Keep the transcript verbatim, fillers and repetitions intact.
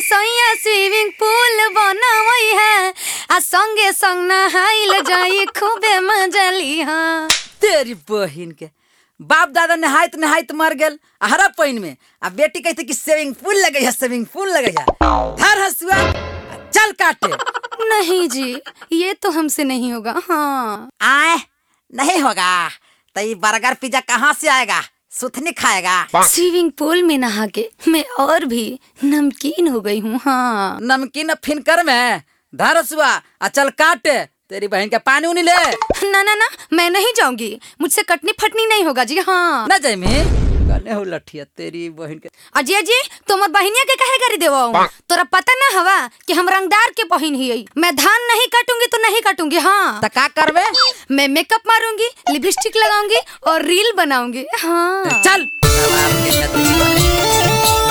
सैया स्विमिंग पूल बनावई है आ संगे संग नहाइल जाई खूबे मजा लिहा। तेरी बहिन के बाप दादा नहाइत नहाइत मर गेल हरा पानी में, अब बेटी कहते कि स्विमिंग पूल लगे है स्विमिंग पूल लगे है। धर हसुआ चल काटे। नहीं जी ये तो हमसे नहीं होगा। हाँ आए नहीं होगा तो ये बर्गर पिज्जा कहाँ से आएगा, सुथनी खाएगा। स्विमिंग पूल में नहा के मैं और भी नमकीन हो गई हूँ। हाँ नमकीन फिन कर में धर हसुआ चल काटे। तेरी बहन के पानी उनी ले। ना ना ना मैं नहीं जाऊंगी, मुझसे कटनी फटनी नहीं होगा जी। हाँ ना जाए में कने हो लठिया तेरी बहन के। अजय अजय तुम्हार बहनिया के कहे करी देवा, तोरा पता ना हवा कि हम रंगदार के बहन ही। मैं धान नहीं काटूंगी तो नहीं काटूंगी। हाँ तो का करबे? मैं मेकअप मारूंगी, लिपस्टिक लगाऊंगी और रील बनाऊंगी। हाँ चल।